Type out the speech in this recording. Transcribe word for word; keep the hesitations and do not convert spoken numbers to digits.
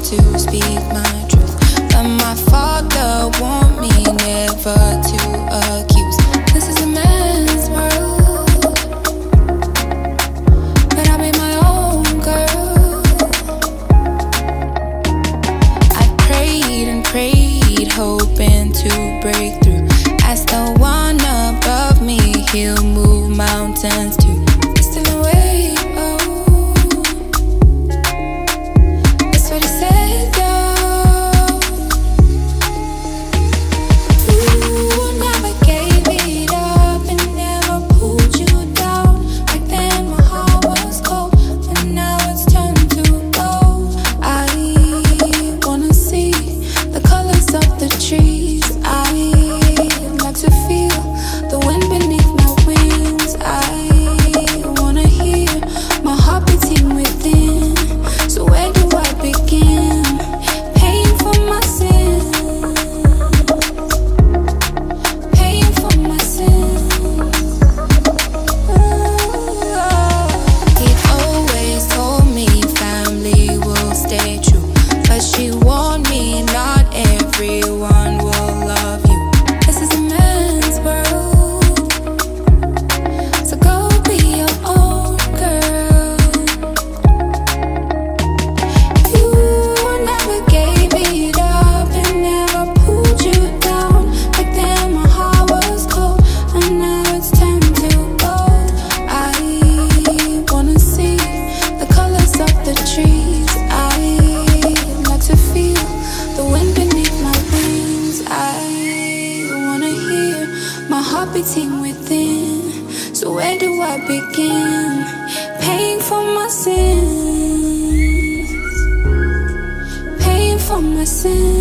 to speak my truth, but my father warned me never to accuse. This is a man's world, but I'll be my own girl. I prayed and prayed, hoping to break through. As the one above me, he'll move mountains too. It's still away, oh, that's what he said though. Ooh, never gave it up and never pulled you down. Back then my heart was cold, but now it's turned to gold. I wanna see the colors of the trees. I like to feel the wind beneath my wings. I wanna hear my heart beating within. So where do I begin? Paying for my sins, paying for my sins. He'd always told me family will stay true, but she warned me not everyone will love you. This is a man's world, so go be your own girl. You never gave it up and never pulled you down. Back then my heart was cold, and now it's time to go. I wanna see the colors of the trees. I like to feel the wind beneath my wings. I wanna hear my heart beating within. So where do I begin? Paying for my sins, paying for my sins.